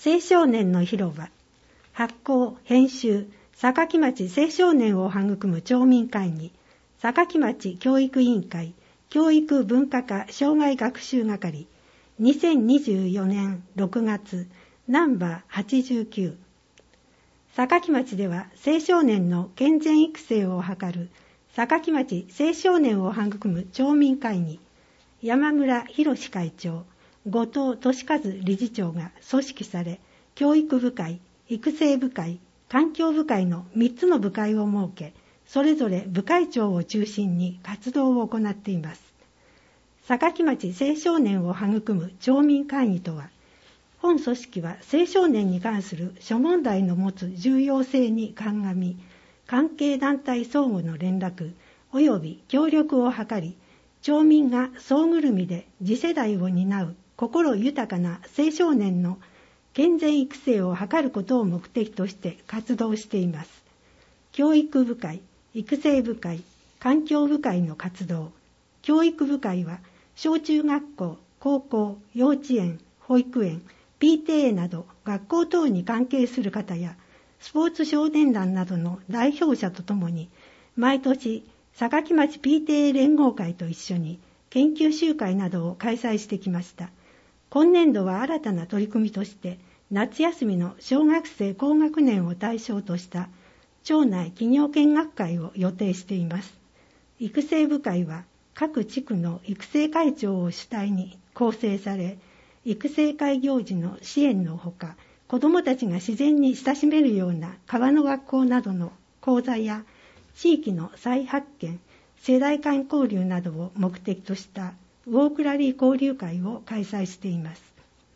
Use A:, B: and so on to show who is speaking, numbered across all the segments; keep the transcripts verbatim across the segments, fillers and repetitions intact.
A: 青少年の広場、発行、編集、坂城町青少年を育む町民会議、坂城町教育委員会、教育文化課障害学習係、にせんにじゅうよねんろくがつ、ナンバーはちじゅうきゅう。坂城町では青少年の健全育成を図る坂城町青少年を育む町民会議、山村博会長、後藤俊和理事長が組織され、教育部会、育成部会、環境部会のみっつの部会を設け、それぞれ部会長を中心に活動を行っています。坂城町青少年を育む町民会議とは、本組織は青少年に関する諸問題の持つ重要性に鑑み、関係団体相互の連絡及び協力を図り、町民が総ぐるみで次世代を担う心豊かな青少年の健全育成を図ることを目的として活動しています。教育部会、育成部会、環境部会の活動。教育部会は小中学校、高校、幼稚園、保育園、ピーティーエー など学校等に関係する方やスポーツ少年団などの代表者とともに毎年坂城町 ピーティーエー 連合会と一緒に研究集会などを開催してきました。今年度は新たな取り組みとして夏休みの小学生高学年を対象とした町内企業見学会を予定しています。育成部会は各地区の育成会長を主体に構成され、育成会行事の支援のほか、子どもたちが自然に親しめるような川の学校などの講座や地域の再発見、世代間交流などを目的としたウォークラリー交流会を開催しています。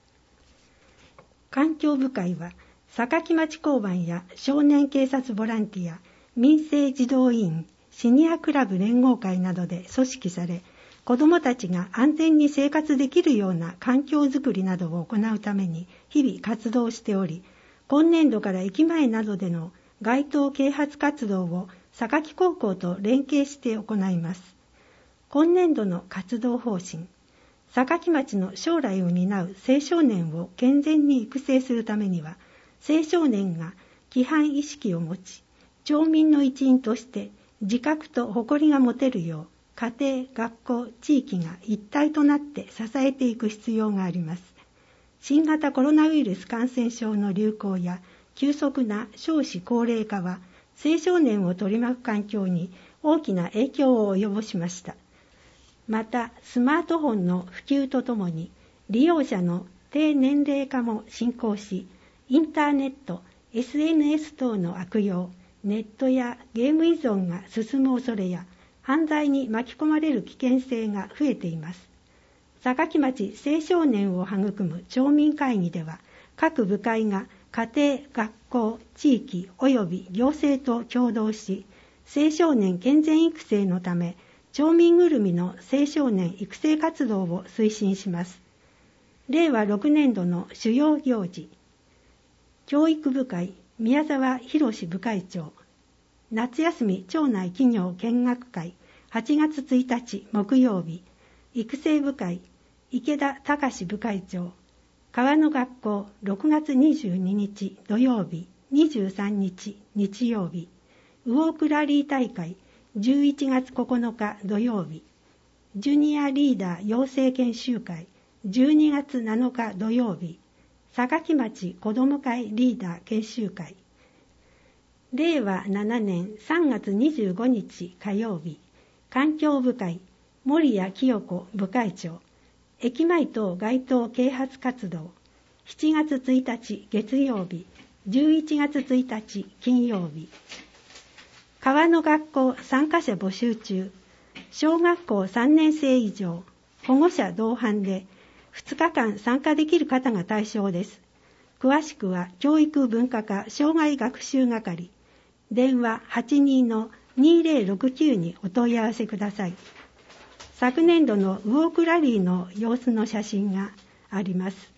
A: 環境部会は坂城町交番や少年警察ボランティア、民生児童委員、シニアクラブ連合会などで組織され、子どもたちが安全に生活できるような環境づくりなどを行うために日々活動しており、今年度から駅前などでの街頭啓発活動を坂城高校と連携して行います。今年度の活動方針、坂城町の将来を担う青少年を健全に育成するためには、青少年が規範意識を持ち、町民の一員として自覚と誇りが持てるよう、家庭、学校、地域が一体となって支えていく必要があります。新型コロナウイルス感染症の流行や急速な少子高齢化は青少年を取り巻く環境に大きな影響を及ぼしました。また、スマートフォンの普及とともに利用者の低年齢化も進行し、インターネット、エスエヌエス 等の悪用、ネットやゲーム依存が進む恐れや犯罪に巻き込まれる危険性が増えています。坂城町青少年を育む町民会議では、各部会が家庭、学校、地域及び行政と共同し、青少年健全育成のため、町民ぐるみの青少年育成活動を推進します。れいわろくねんどの主要行事、教育部会、宮沢博部会長、夏休み町内企業見学会はちがつついたち木曜日、育成部会池田隆部会長、川の学校ろくがつにじゅうににち土曜日、にじゅうさんにち日曜日、ウォークラリー大会じゅういちがつここのか土曜日、ジュニアリーダー養成研修会じゅうにがつなのか土曜日、坂城町子ども会リーダー研修会、れいわななねんさんがつにじゅうごにち火曜日、環境部会森谷清子部会長、駅前等街頭啓発活動しちがつついたち月曜日、じゅういちがつついたち金曜日、川の学校参加者募集中、小学校さんねんせい以上、保護者同伴でふつかかん参加できる方が対象です。詳しくは教育文化課障害学習係、電話 はちにーのにーぜろろくきゅう にお問い合わせください。昨年度のウォークラリーの様子の写真があります。